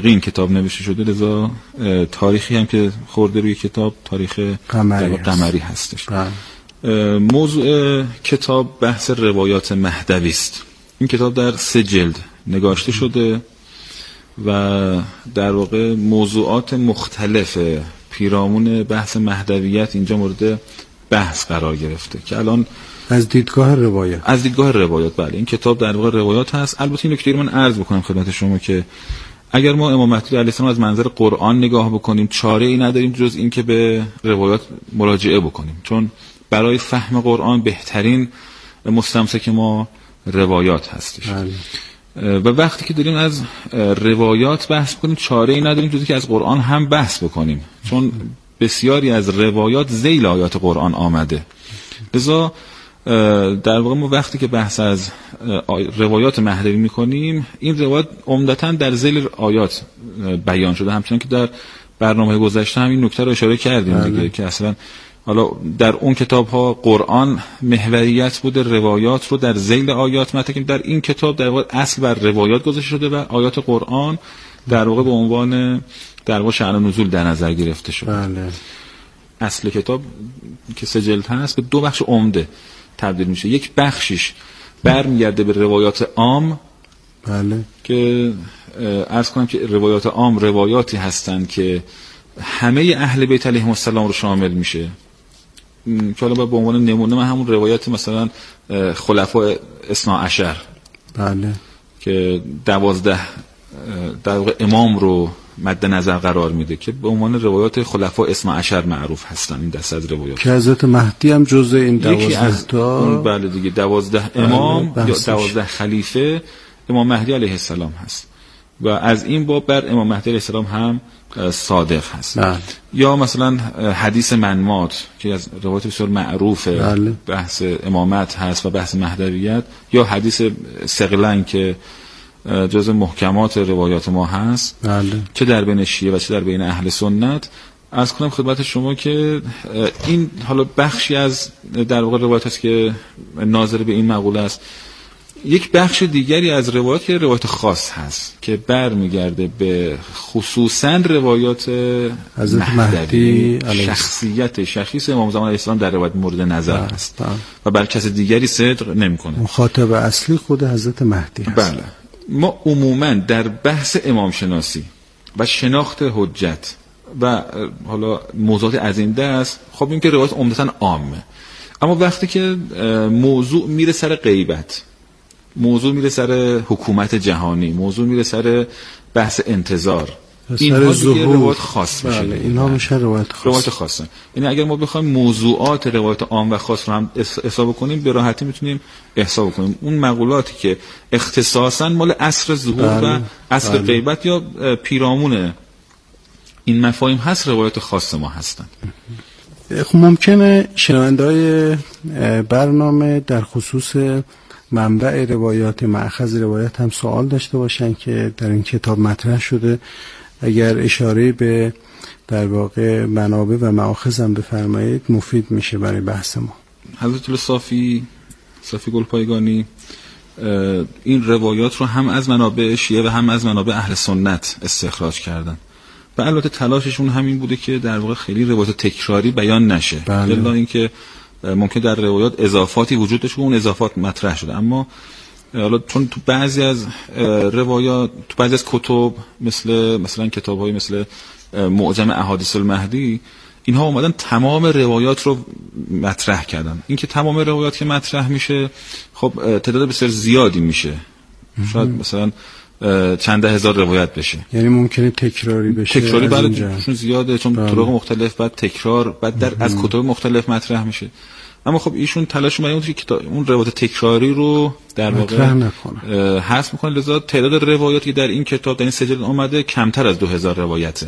این کتاب نوشته شده، لذا تاریخی هم که خورده روی کتاب تاریخ قمری هستش. موضوع کتاب بحث روایات مهدوی است. این کتاب در 3 جلد نگاشته شده و در واقع موضوعات مختلف پیرامون بحث مهدویت اینجا مورد بحث قرار گرفته که الان از دیدگاه روایات بله این کتاب در واقع روایات هست. البته این نکته رو من عرض بکنم خدمت شما که اگر ما امام مهدی علیه السلام از منظر قرآن نگاه بکنیم چاره ای نداریم جز این که به روایات مراجعه بکنیم، چون برای فهم قرآن بهترین مستمسک ما روایات هستش. و وقتی که داریم از روایات بحث کنیم چاره ای نداریم جز که از قرآن هم بحث بکنیم، چون بسیاری از روایات ذیل آیات قرآن آمده. لذا در واقع ما وقتی که بحث از روایات مهدوی میکنیم این روایات عمدتاً در ذیل آیات بیان شده، همچنان که در برنامه گذشته هم این نکته رو اشاره کردیم دیگه که اصلا حالا در اون کتاب ها قرآن محوریت بوده، روایات رو در ذیل آیات مطرح. در این کتاب در واقع اصل بر روایات گذاشته شده و آیات قرآن در واقع به عنوان در واقع شأن نزول در نظر گرفته شده. بله. اصل کتاب که 3 جلد هست به 2 بخش عمده تبدیل میشه. یک بخشش برمیگرده به روایات عام. بله. که عرض کنم که روایات عام روایاتی هستند که همه اهل بیت علیهم السلام رو شامل میشه، که حالا به عنوان نمونه من همون روایت مثلا خلفاء 12 بله که 12 در واقع امام رو مد نظر قرار میده که به عنوان روایات خلفاء 12 معروف هستن. این دسته از روایات که حضرت مهدی هم جزء این 12 تا بله دیگه 12 امام یا 12 خلیفه امام مهدی علیه السلام هست و از این باب بر امام مهدی علیه السلام هم صادق هست. یا مثلا حدیث منمات که از روایات بسیار معروفه بحث امامت هست و بحث مهدویت، یا حدیث ثقلین که جز محکمات روایات ما هست چه در بین شیعه و چه در بین اهل سنت. عرض کنم خدمت شما که این حالا بخشی از در واقع روایت هست که ناظر به این مقوله است. یک بخش دیگری از روایات که روایت خاص هست که برمیگرده به خصوصا روایات حضرت مهدی شخصیت شخص امام زمان علیه السلام در روایت مورد نظر هست و بر کس دیگری صدق نمیکنه. مخاطب اصلی خود حضرت مهدی هست. بله. ما عموما در بحث امام شناسی و شناخت حجت و حالا موضوعات از این دست خب این که روایت عمدتاً عامه، اما وقتی که موضوع میره سر غیبت، موضوع میره سر حکومت جهانی، موضوع میره سر بحث انتظار، اینها دیگه روایت خاص میشه. اینها میشه روایت خاصه. یعنی اگر ما بخوایم موضوعات روایت عام و خاص رو هم حساب کنیم به راحتی میتونیم حساب کنیم. اون مقولاتی که اختصاصا مال عصر ظهور و عصر غیبت یا پیرامون این مفاهیم هست روایت خاص ما هستند. خب ممکنه شنونده‌های برنامه در خصوص منبع روایات، مأخذ روایت هم سوال داشته باشن که در این کتاب مطرح شده. اگر اشاره به در واقع منابع و مأخذ هم بفرمایید مفید میشه برای بحث ما. حضرت صافی گلپایگانی این روایات رو هم از منابع شیعه و هم از منابع اهل سنت استخراج کردن و البته تلاششون همین بوده که در واقع خیلی روایات تکراری بیان نشه. الا اینکه ممکن در روایات اضافاتی وجود داشته و اون اضافات مطرح شده، اما حالا چون تو بعضی از روایات، تو بعضی از کتب مثلا کتاب‌های مثل معجم احادیث المهدی، اینها اومدن تمام روایات رو مطرح کردن. این که تمام روایات که مطرح میشه خب تعداد بسیار زیادی میشه، شاید مثلا چند ده هزار روایت بشه، یعنی ممکنه تکراری بشه. تکراری بعد چون زیاده، چون طرق مختلف، بعد تکرار، بعد از کتب مختلف مطرح میشه. اما خب ایشون تلاش میکنه که اون روایت تکراری رو در واقع حذف میکنه، لذا تعداد روایاتی که در این کتاب در این 3 جلد اومده کمتر از 2000 روایته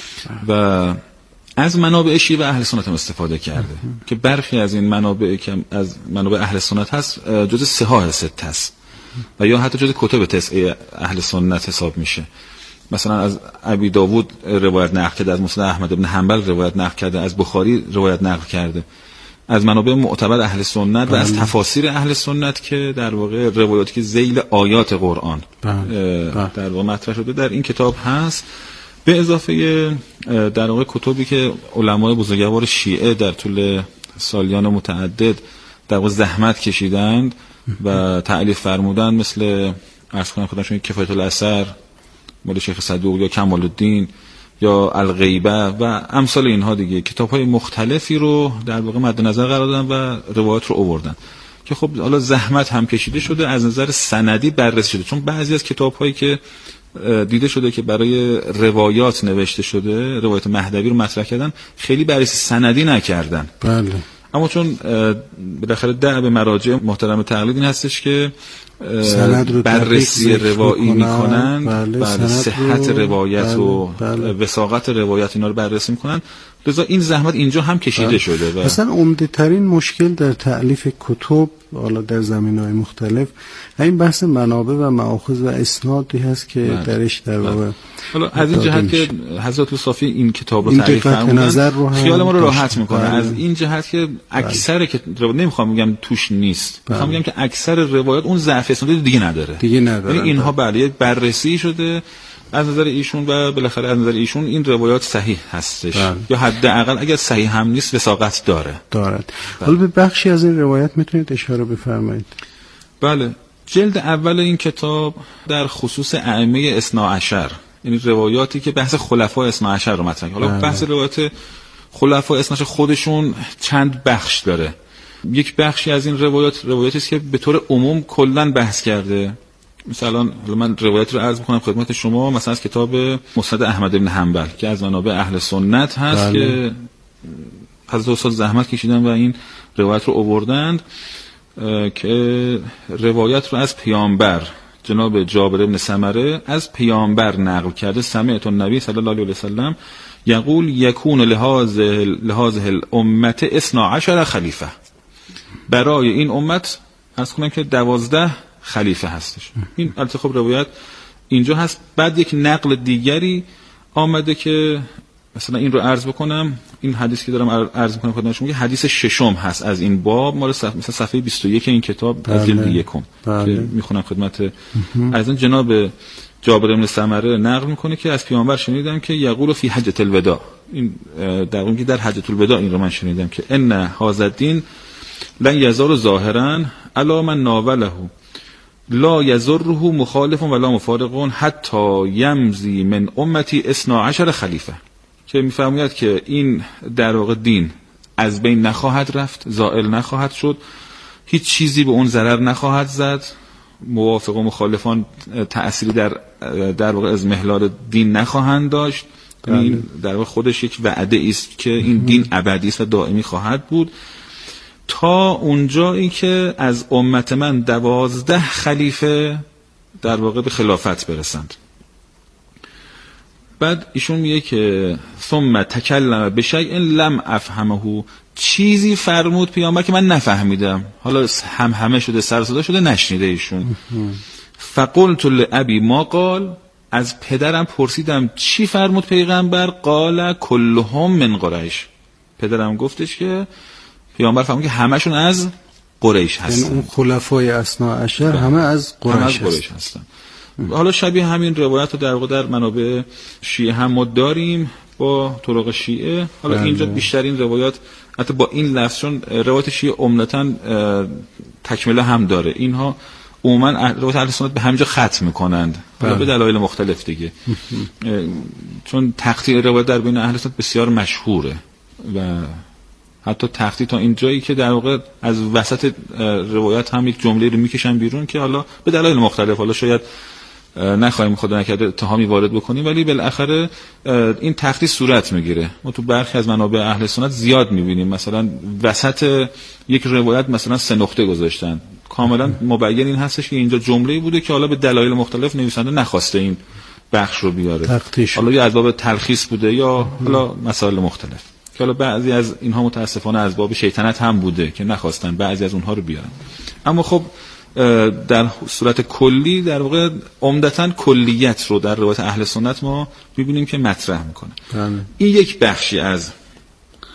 و از منابع شیعه و اهل سنت هم استفاده کرده که برخی از این منابع که از منابع اهل سنت هست جزء صحاح ست هست و یا حتی جزء کتب تسعه اهل سنت حساب میشه. مثلا از ابی داوود روایت نقل کرده، از مسند احمد بن حنبل روایت نقل کرده، از بخاری روایت نقل کرده از منابع معتبر اهل سنت و از تفاسیر اهل سنت که در واقع روایاتی که ذیل آیات قرآن در واقع مطرح شده در این کتاب هست، به اضافه در واقع کتبی که علمای بزرگوار شیعه در طول سالیان متعدد در واقع زحمت کشیدند و تألیف فرمودند، مثل عرض کنم خدمتتون کفایت الاثر مال شیخ صدوق یا کمال الدین یا الغیبه و امثال اینها دیگه، کتاب‌های مختلفی رو در واقع مد نظر قرار دادن و روایات رو آوردن که خب حالا زحمت هم کشیده شده، از نظر سندی بررسی شده، چون بعضی از کتاب‌هایی که دیده شده که برای روایات نوشته شده، روایت مهدوی رو مطرح کردن، خیلی بررسی سندی نکردن. بله. اما چون بالاخره دأب مراجع محترم تقلید این هستش که بررسی روایی میکنن، بله، صحت روایت و وثاقت روایت اینا رو بررسی میکنن، لذا این زحمت اینجا هم کشیده شده. و مثلا عمده ترین مشکل در تألیف کتب حالا در زمینه‌های مختلف این بحث منابع و مآخذ و اسنادی هست که درش در واقع حالا از این جهت که حضرت صافی این کتاب رو تعریف فرمودن خیال ما رو راحت میکنه. از این جهت که اکثر که نمیخوام بگم توش نیست، میخوام بگم که اکثر روایات اون ضعف اسنادی دیگه نداره. یعنی اینها بله بررسی شده از نظر ایشون و بالاخره از نظر ایشون این روایات صحیح هستش، یا حداقل اگر صحیح هم نیست وثاقت دارد. حالا به بخشی از این روایت میتونید اشاره بفرمایید؟ بله، جلد اول این کتاب در خصوص ائمه اثنا عشر، یعنی روایاتی که بحث خلفای اثنا عشر رو مطرح کنه. حالا بحث روایات خلفای اثنا عشر خودشون چند بخش داره. یک بخشی از این روایاتی است که به طور عموم کلا بحث کرده. مثلا من روایت رو عرض می‌کنم خدمت شما، مثلا از کتاب مسند احمد بن حنبل که از منابع اهل سنت هست که حضرت استاد زحمت کشیدن و این روایت رو آوردند که روایت رو از پیامبر جناب جابر بن سمره از پیامبر نقل کرده، سمعت النبی صلی الله علیه و سلم یقول یکون لهذه الامه 12 خلیفه، برای این امت عرض کنم که 12 خلیفه هستش. این البته خب روایت اینجا هست. بعد یک نقل دیگری آمده که مثلا این رو عرض بکنم، این حدیث که دارم عرض میکنم خدمت شما که حدیث ششم هست از این باب، مال مثلا صفحه 21 این کتاب از جلد یکم که میخونم خدمت از این جناب جابر بن سمره نقل میکنه که از پیامبر شنیدم که یقول فی حجۃ الوداع، این در حجۃ الوداع این رو من شنیدم که ان هذا الدین لن یزال ظاهرا علی من ناوله لا یضره مخالف ولا مفارق حتی یمضی من امتی 12 خلیفه، که میفرماید که این در واقع دین از بین نخواهد رفت، زائل نخواهد شد، هیچ چیزی به اون ضرر نخواهد زد، موافق و مخالفان تأثیری در واقع از محلال دین نخواهند داشت. این در واقع خودش یک وعده است که این دین ابدی است و دائمی خواهد بود تا اونجایی که از امت من 12 خلیفه در واقع به خلافت برسند. بعد ایشون میگه که ثم تکلم بشیء لم افهمه، چیزی فرمود پیامبر که من نفهمیدم، حالا همه شده سر صدا شده نشنیده ایشون. فقلت لابی ما قال، از پدرم پرسیدم چی فرمود پیغمبر؟ قال كلهم من قریش، پدرم گفتش که پیامبر فرمود که همشون از قریش هستن، یعنی اون خلفای اثنا عشر همه از قریش هستن. حالا شبیه همین روایت رو در واقع در منابع شیعه هم ما داریم با طرق شیعه. حالا اینجا بیشترین روایات حتی با این لفظ، چون روایت شیعه عمدتاً تکمله هم داره، اینها عموما روایت اهل سنت به همینجا ختم میکنند، حالا به دلایل مختلف دیگه، چون تقطیع روایت در بین اهل سنت بسیار مشهوره و حتی تقطیع تا اینجایی که در واقع از وسط روایت هم یک جمله رو میکشن بیرون که حالا به دلایل مختلف، حالا شاید نخواهیم خدا نکرده اتهامی وارد بکنیم، ولی بالاخره این تقطیع صورت میگیره. ما تو برخی از منابع اهل سنت زیاد میبینیم مثلا وسط یک روایت مثلا 3 نقطه گذاشتن، کاملا مبین این هستش که اینجا جمله‌ای بوده که حالا به دلایل مختلف نویسنده نخواسته این بخش رو بیاره، حالا یا از باب تلخیص بوده یا حالا مسائل مختلف، که حالا بعضی از اینها متاسفانه از باب شیطنت هم بوده که نخواستن بعضی از اونها رو بیارن. اما خب در صورت کلی در واقع عمدتاً کلیت رو در روایت اهل سنت ما می‌بینیم که مطرح میکنه. این یک بخشی از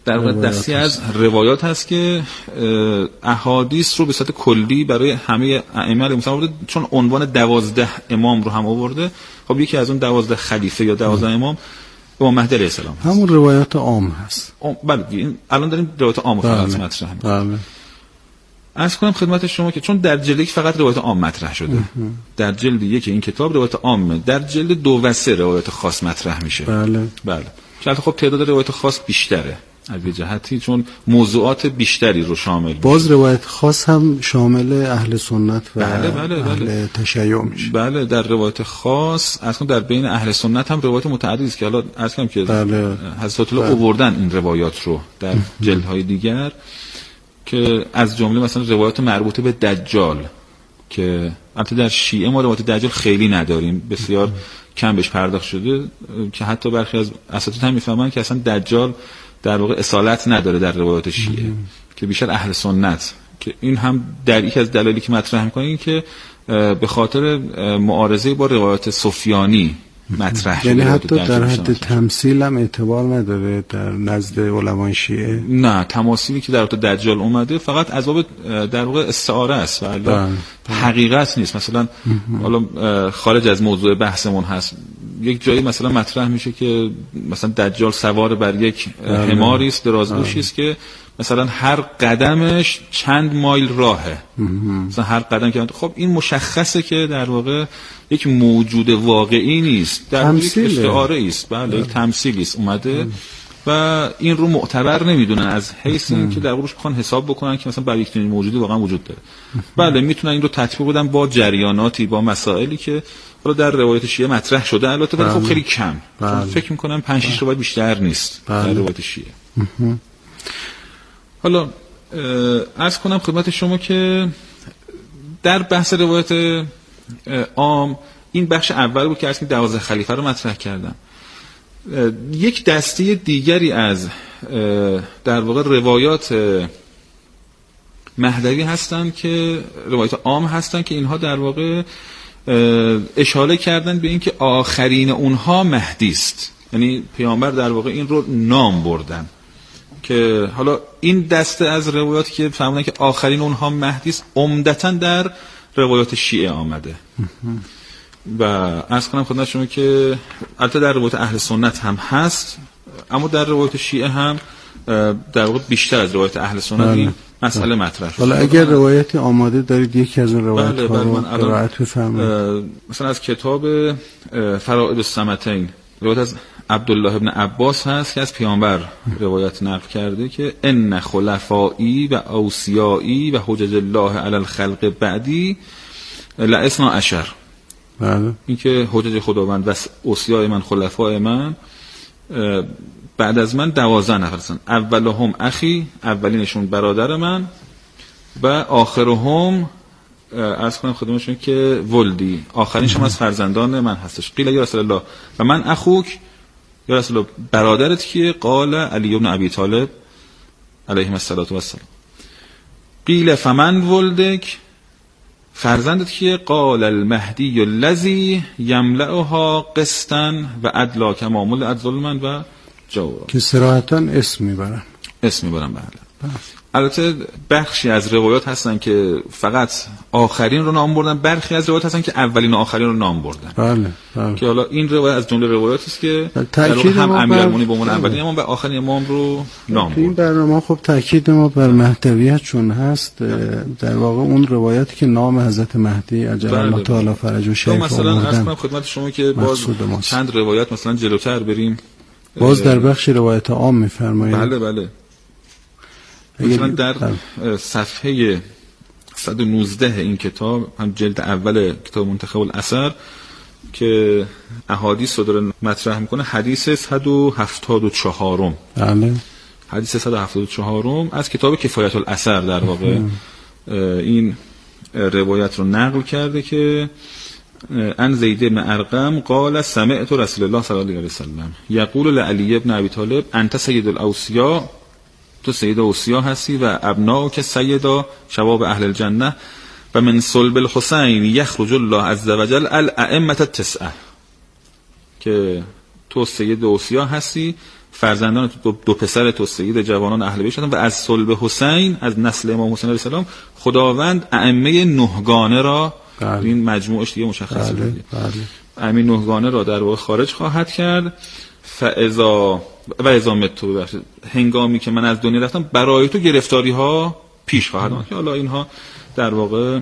در واقع دستی از روایات هست که احادیث رو به صورت کلی برای همه ائمه مثلا آورده، چون عنوان 12 امام رو هم آورده. خب یکی از اون 12 خلیفه یا 12 امام امام مهدی علیه السلام هست. همون روایات عام هست. بله الان داریم روایات عام فقط مطرح می‌کنیم. بله. عرض کنم خدمت شما که چون در جلد یک فقط روایات عام مطرح شده، در جلد یک این کتاب روایات عامه، در جلد 2 و 3 روایات خاص مطرح میشه. بله. که خب تعداد روایات خاص بیشتره از یه جهتی، چون موضوعات بیشتری رو شامل میشه. باز روایت خاص هم شامل احل سنت و بله. اهل تشیع میشه. بله در روایت خاص اصلا در بین اهل سنت هم روایت متعددی است که حالا عرض کنم که حضرت الله آوردن این روایات رو در جلدهای دیگر، که از جمله مثلا روایات مربوطه به دجال که البته در شیعه ما روایت دجال خیلی نداریم، بسیار کم بهش پرداخت شده، که حتی برخی از اساتید هم میفهمن که اصلا دجال در واقع اصالت نداره در روایات شیعه، که بیشتر اهل سنت، که این هم در یکی از دلایلی که مطرح می‌کنه این که به خاطر معارضه با روایات سفیانی مطرح شده. یعنی حتی در حد تمثیل هم اعتبار نداره در نزد علمای شیعه؟ نه، تماثیلی که در حد دجال اومده فقط از باب در واقع استعاره است و حقیقت نیست. مثلا حالا خارج از موضوع بحثمون هست، یک جایی مثلا مطرح میشه که مثلا دجال سوار بر یک حماری است درازگوشی است که مثلا هر قدمش چند مایل راهه، مثلا هر قدم که خب این مشخصه که در واقع یک موجود واقعی نیست، در یک استعاره است. بله یک تمثیلی است اومده و این رو معتبر نمیدونن از حیث این که در واقع بخوان حساب بکنن که مثلا برای یک چنین موجودی واقعا وجود داره. بله میتونن این رو تطبیق بدن با جریاناتی، با مسائلی که حالا در روایت شیعه مطرح شده، البته ولی خب خیلی کم. فکر می‌کنم 5-6 روایت بیشتر نیست در روایت شیعه. حالا عرض کنم خدمت شما که در بحث روایت عام این بخش اول بود که عرض کنم 12 خلیفه رو مطرح کردم. یک دسته دیگری از در واقع روایات مهدوی هستن که روایات عام هستن که اینها در واقع اشاره کردن به این که آخرین اونها مهدی است، یعنی پیامبر در واقع این رو نام بردن، که حالا این دسته از روایاتی که فهمیدن که آخرین اونها مهدی است عمدتاً در روایات شیعه آمده. و عرض کنم خدمت شما که البته در روایات اهل سنت هم هست، اما در روایات شیعه هم در واقع بیشتر از روایات اهل سنت این مسئله مطرح شده. حالا اگر روایتی آماده دارید یکی از اون روایات ها رو قرائت بفرمایید. مثلا از کتاب فرائض الصمتین روایت از عبدالله ابن عباس هست که از پیامبر روایت نقل کرده که ان خلفائی و اوصیائی و حجج الله علی الخلق بعدی لاثنا عشر. بله. این که حجج خداوند و اوصیای من، خلفای من بعد از من 12 نفر هستن. اولهم اخی، اولینشون برادر من، و آخرهم عرض کنم خدمتشون که ولدی، آخرینش هم از فرزندان من هستش. قیل یا رسول الله و من اخوک، یا رسول الله برادرت کیه؟ قال علی بن ابی طالب علیه الصلوة و السلام. قیل فمن ولدک، فرزندت کیه؟ قال المهدی الذی یملأها قسطا و عدلا کما ملئت ظلما و جورا، که صراحتاً اسم میبرن. بله. البته بخشی از روایات هستن که فقط آخرین رو نام بردن، برخی از روایات هستن که اولین و آخرین رو نام بردن. بله. که حالا این روایت از جمله روایاتی است که در واقع هم امیرالمومنین به عنوان اولین امام و آخرین امام رو نام برد. این برنامه خب تاکید ما بر مهدویت چون هست، در واقع اون روایاتی که نام حضرت مهدی عجل الله تعالی فرجه شریف مثلا عرض کنم خدمت شما که باز چند روایت مثلا جلوتر بریم، باز در بخش روایت عام می‌فرمایید. بله. مثلا در صفحه 119 این کتاب، هم جلد اول کتاب منتخب الاثر که احادیث رو داره مطرح میکنه، حدیث 174. بله. حدیث 174 از کتاب کفایت الاثر در واقع این روایت رو نقل کرده که ان زید بن ارقم قال سمعت رسول الله صلی الله علیه و سلم یقول لعلی بن ابی طالب انت سید الاوصیاء، تو سید اوصیا هستی، و ابناء که سیدا شباب اهل الجنه و من صلب الحسین یخرج الله عز وجل الائمه التسعه، که تو سید اوصیا هستی فرزندان دو پسر تو سید جوانان اهل بیت شدن و از صلب حسین، از نسل امام حسین علیه السلام خداوند ائمه نهگانه را این مجموعش دیگه مشخصه دیگه ائمه نهگانه را در واقع خارج خواهد کرد. فاذا و اذا متو، هنگامی که من از دنیا رفتم برای تو گرفتاری ها پیش خواهد آمد. که حالا اینها در واقع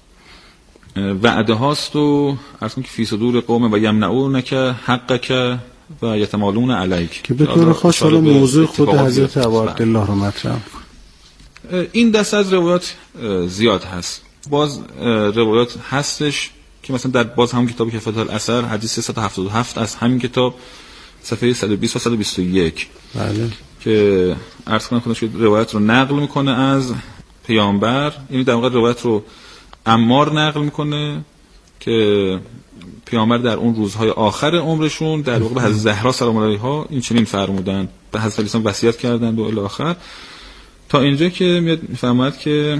وعده هاست و عرض کنم که فی صدور قوم و یمنعونک حقک و یتمالون علیک، که به طور خاص حالا موضوع خود حضرت عبدالله رو مطرح می‌کنه. این دست از روایات زیاد هست. باز روایات هستش که مثلا در باز همون کتاب کفایت الاثر حدیث 377 از همین کتاب صفحه 120 و 121 بله که عرض کنم خودش روایت رو نقل میکنه از پیامبر، یعنی در واقع روایت رو عمار نقل میکنه که پیامبر در اون روزهای آخر عمرشون در واقع به حضرت زهرا سلام علیها این چنین فرمودن، به حضرت علی وصیت کردند و الی آخر تا اینجا که میاد میفرماید که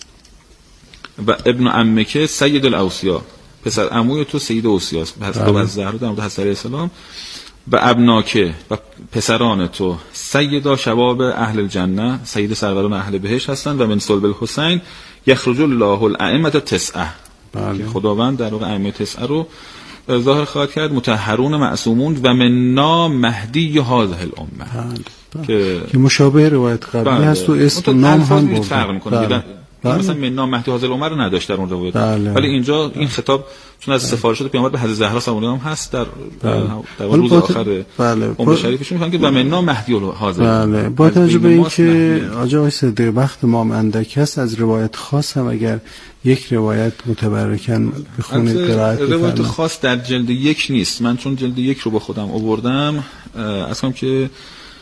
و ابن عمک سید الاوصیا، پسر عموی تو سید اوصیاست، به حضرت زهرا در مورد حضرت علیه السلام، و ابناکه و پسران تو سیدا شباب اهل الجنه، سید سروران اهل بهشت هستند و من صلب الحسین یخرج الله الائمه تسعه، که خداوند در واقع ائمه تسعه رو ظاهر خواهد کرد، مطهرون معصومون و منا مهدی هذه الامه، که مشابه روایت قبلی هست و اسم نام هم فرق میکنه. مثلا منا مهدی هذه الامه رو نداشت در اون روایت، ولی اینجا این خطاب چون از سفارشات پیامبر به حضرت زهرا سلام علیها هست در روز آخر عمر شریفشون میگن که و منا مهدی هذه. با توجه به اینکه آقای صدیق وقت ما اندک است، از روایت خاص هم اگر یک روایت متبرکن بخونید قرائت روایت خاص در جلد 1 نیست، من چون جلد 1 رو با خودم آوردم اصلا که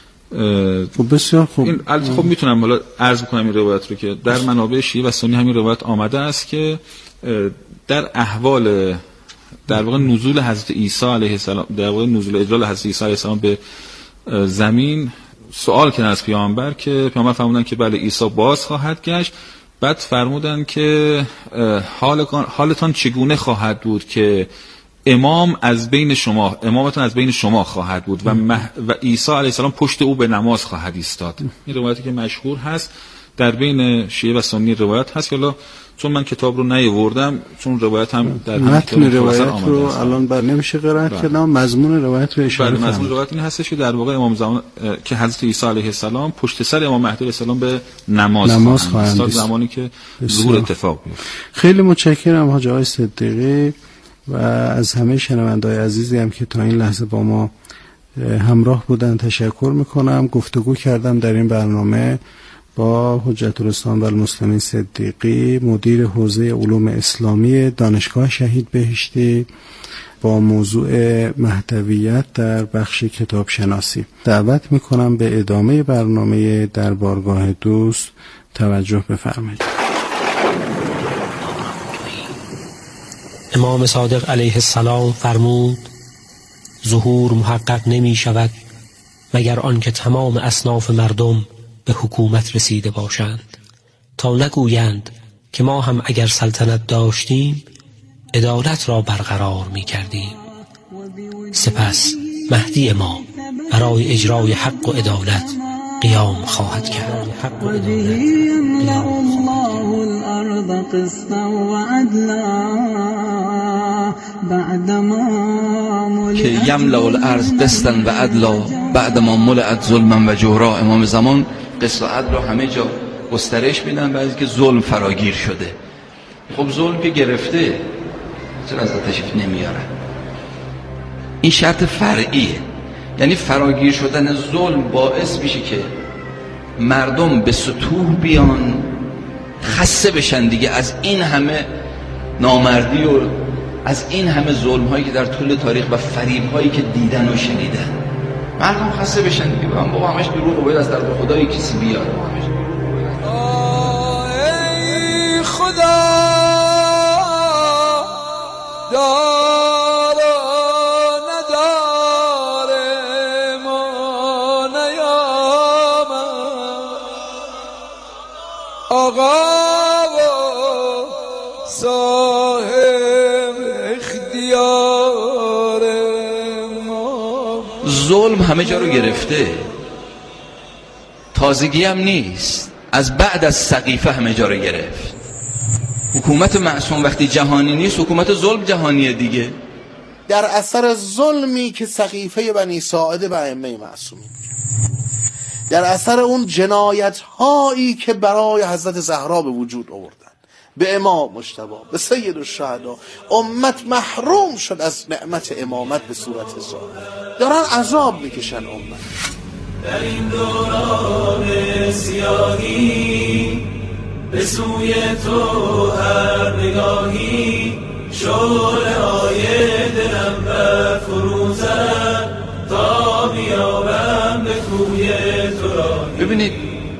بسیار خوب این خب میتونم حالا عرض کنم این روایت رو که در منابع شیعه و سنی همین روایت آمده است که در احوال در واقع نزول حضرت عیسی علیه السلام، در واقع نزول اجلال حضرت عیسی علیه السلام به زمین سوال کردن از پیامبر که پیامبر فرمودن که بله عیسی باز خواهد گشت، بعد فرمودن که حالتان چگونه خواهد بود که امامتون از بین شما خواهد بود و عیسی علیه السلام پشت او به نماز خواهد ایستاد. این روایتی که مشهور هست در بین شیعه و سنی روایت هست، حالا چون من کتاب رو نیاوردم چون روایت هم در متن روایت رو الان بر نمیشه قرائت کردم، مضمون روایت رو اشاره کنم. مضمون روایت این هستش که در واقع امام زمان که حضرت عیسی علیه السلام پشت سر امام مهدی علیه السلام به نماز خواهند ایستاد زمانی که ظهور اتفاق بیفته. خیلی متشکرم حاج آقای صدیقی و از همه شنونده‌های عزیزی هم که تا این لحظه با ما همراه بودن تشکر میکنم. گفتگو کردم در این برنامه با حجت الاسلام و المسلمین صدیقی، مدیر حوزه علوم اسلامی دانشگاه شهید بهشتی، با موضوع مهدویت در بخش کتاب شناسی. دعوت میکنم به ادامه برنامه در بارگاه دوست توجه بفرمایید. امام صادق علیه السلام فرمود ظهور محقق نمی شود مگر آنکه تمام اصناف مردم به حکومت رسیده باشند، تا نگویند که ما هم اگر سلطنت داشتیم عدالت را برقرار می کردیم. سپس مهدی ما برای اجرای حق و عدالت قیام خواهد کرد. که یملأ الارض قسطا و عدلا بعدما ملئت ظلما و جورا. امام زمان قسط و عدل رو همه جا گسترش میدن، بعضی که ظلم فراگیر شده. خب ظلم که گرفته چرا از تشریف نمیاره؟ این شرط فرعیه، یعنی فراگیر شدن ظلم باعث میشه که مردم به سطوح بیان، خسته بشن دیگه از این همه نامردی و از این همه ظلم هایی که در طول تاریخ و فریب هایی که دیدن و شنیدن. مردم خسته بشن دیگه، بابا همش دروغ، باید از طرف خدای کسی بیاد. ای خدا دار ندار ما نیامد، آقا صاحب اختیار ما ظلم همه جا رو گرفته، تازگی هم نیست، از بعد از سقیفه همه جا رو گرفت. حکومت معصوم وقتی جهانی نیست، حکومت ظلم جهانیه دیگه. در اثر ظلمی که سقیفه بنی ساعده به ائمه معصومین، در اثر اون جنایت هایی که برای حضرت زهرا به وجود آوردن، به امام مجتبی، به سید الشهدا، امت محروم شد از نعمت امامت به صورت ظاهر، دارن عذاب میکشن امت. در این دوران سیاهی به سوی تو هر نگاهی شعله های دلم بر فروزد تا بیابم به کوی تو راهی. ببینید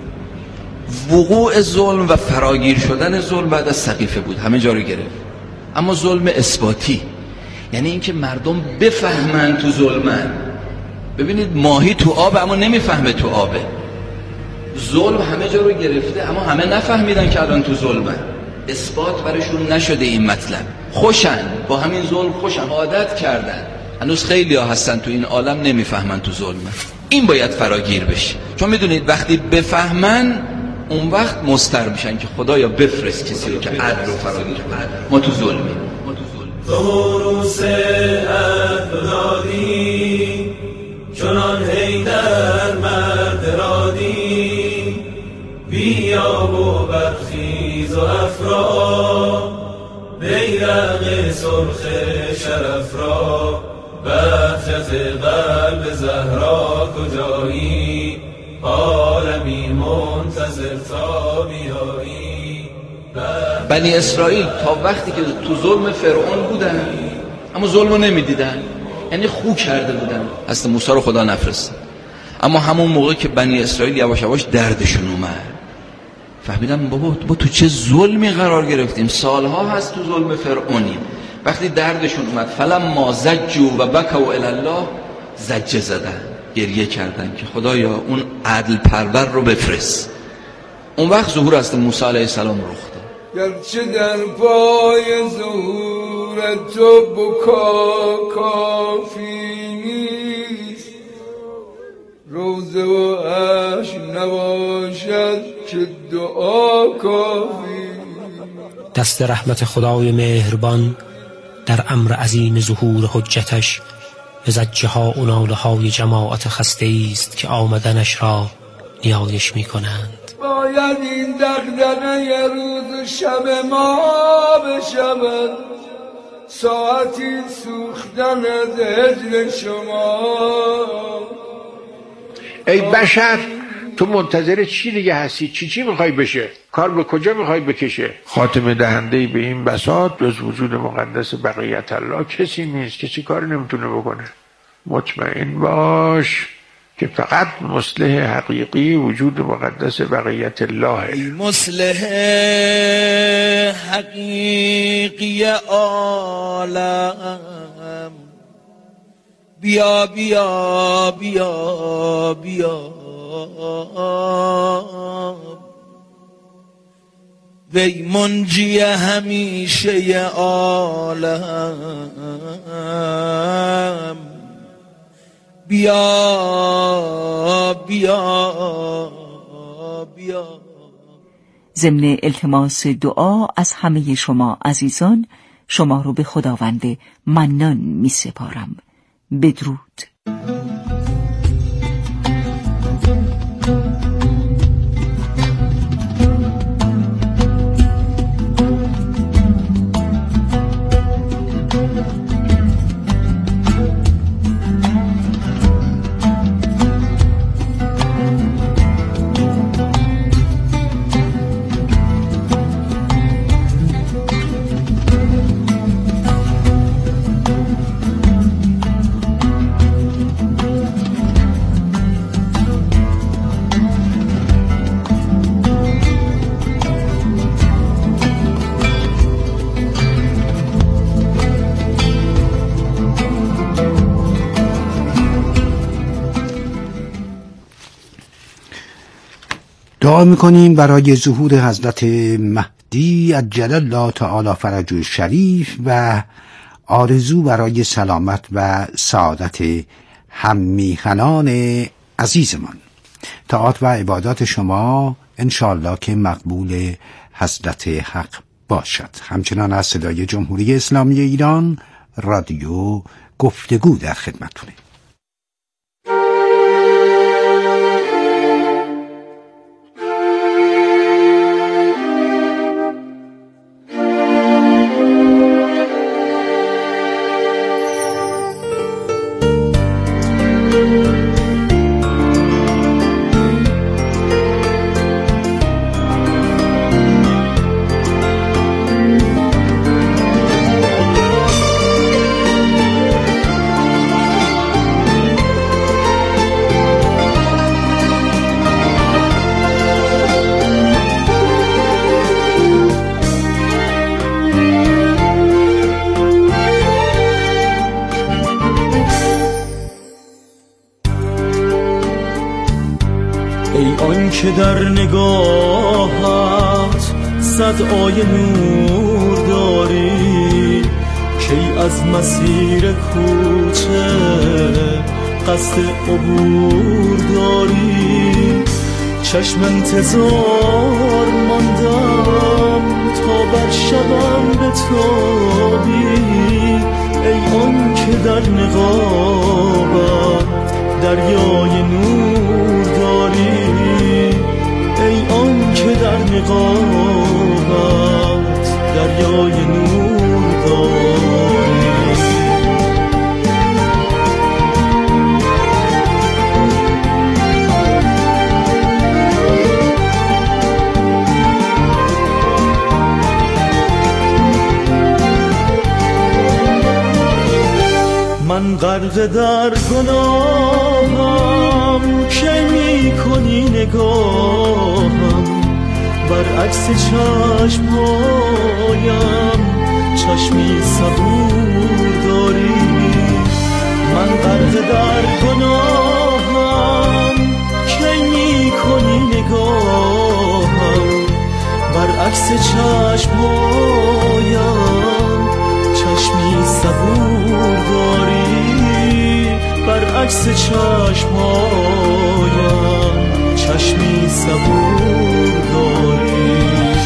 وقوع ظلم و فراگیر شدن ظلم بعد از سقیفه بود، همه جا رو گرفت. اما ظلم اثباتی، یعنی اینکه مردم بفهمن تو ظلمن. ببینید ماهی تو آب اما نمیفهمه تو آبه. ظلم همه جا رو گرفته اما همه نفهمیدن که الان تو ظلمن. اثبات برشون نشده این مطلب. خوشن با همین ظلم، خوشن، عادت کردن. هنوز خیلی ها هستن تو این عالم نمیفهمن تو ظلمن. این باید فراگیر بشه، چون میدونید وقتی بفهمن اون وقت مضطر میشن که خدایا بفرست کسی رو که عدل رو فراگیر کنه. ما تو ظلمیم. تو روس افرادی چنان حیدر مرد رادی، بیا و برخیز و افرا بیرق سرخ شرف را، بهجت قلب زهرا کجایی، عالمی منتظر تا بیایی. بنی اسرائیل تا وقتی که تو ظلم فرعون بودن اما ظلم رو نمیدیدن، یعنی خو کرده بودن، حضرت موسی رو خدا نفرستاد. اما همون موقع که بنی اسرائیل یواش یواش دردشون اومد، فهمیدم بابا تو چه ظلمی قرار گرفتیم، سالها هست تو ظلم فرعونیم. وقتی دردشون اومد فلما زجوا و بکوا الی الله، زجه زدن، گریه کردن که خدایا اون عدل پرور رو بفرست. اون وقت ظهور حضرت موسی علیه السلام رخ داد. گرچه در پای ظهور تو بکا کافی نیست، روزه و عشق نباشد که دعا کافی. دست رحمت خدای مهربان در امر عظیم ظهور حجتش به زجه ها و ناله های جماعت خسته است که آمدنش را نیایش می کنند. باید این دغدغه روز شب ما بشود، ساعتی سوختن از هجر شما. ای بشر، تو منتظر چی دیگه هستی؟ چی میخوای بشه؟ کار به کجا میخوای بکشه؟ خاتمه دهنده به این بساط جز وجود مقدس بقیت الله کسی نیست، کسی کار نمیتونه بکنه. مطمئن باش که فقط مصلح حقیقی وجود مقدس بقیت الله. ای مصلح حقیقی عالم، بیا بیا بیا بیا، وی منجی همیشه عالم، بیا بیا بیا. ضمن التماس دعا از همه شما عزیزان، شما رو به خداوند منان می سپارم. بدرود. دعا میکنیم برای ظهور حضرت مهدی عجل الله تعالی فرجه شریف و آرزو برای سلامت و سعادت هممیهنان عزیزمان. طاعات و عبادات شما انشاءالله که مقبول حضرت حق باشد. همچنان از صدای جمهوری اسلامی ایران رادیو گفتگو در خدمتتونه. که در نگاهت صد آیه نور داری، کی از مسیر کوچه قصد عبور داری. چشم انتظار ماندم تا بر شبم بتابی، ای آن که در نقابت دریای نور داری، ای آن که در نقابت دریای نور داری. من غرق در گناهم، کی می کنی نگاهم، برعکس چشمهایم چشمی صبور داری. من غرق در گناهم، کی می کنی نگاهم، برعکس چشمهایم چشمی صبور داری. برعکس چشمهایم چشمی صبور داری.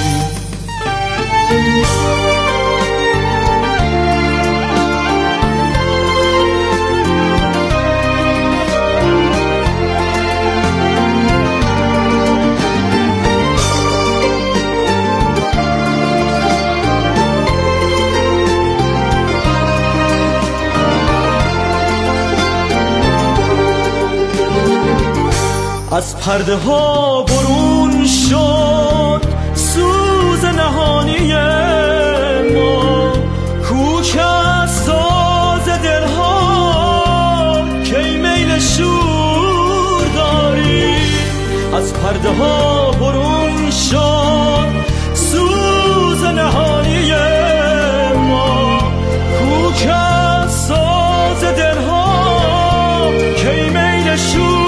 از پرده ها برون شد سوز نهانی ما، کوک از ساز دلها کی میل شور داری. از پرده ها برون شد سوز نهانی ما، کوک از ساز دلها کی میل شور.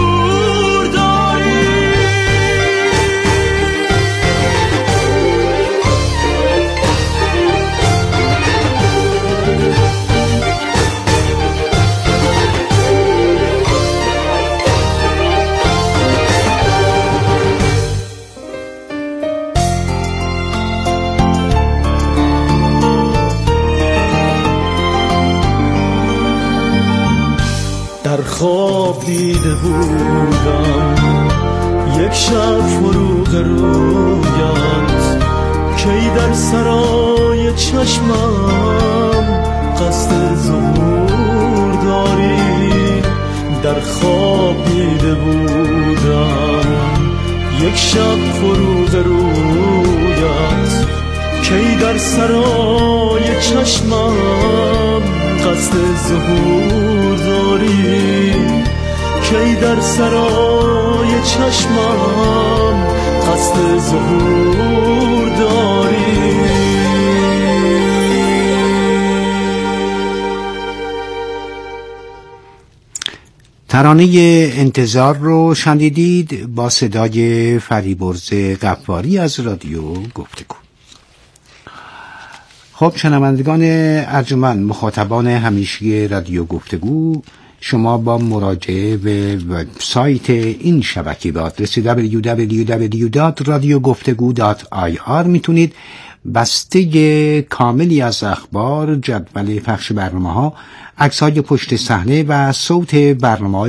در خواب دیده بودم یک شب فروغ رویت، کی در سرای چشمم قصد ظهور داری. در خواب دیده بودم یک شب فروغ رویت، کی در سرای چشمم قصد ظهور داری. کی در سرای چشمم قصد ظهور داری. ترانه انتظار رو شنیدید با صدای فریبرز غفاری از رادیو گفتگو. خب شنوندگان ارجمند، مخاطبان همیشگی رادیو گفتگو، شما با مراجعه به وبسایت این شبکه به آدرس www.radiogفتگو.ir میتونید بسته کاملی از اخبار، جدول پخش برنامه‌ها، عکس‌های پشت صحنه و صوت برنامه‌های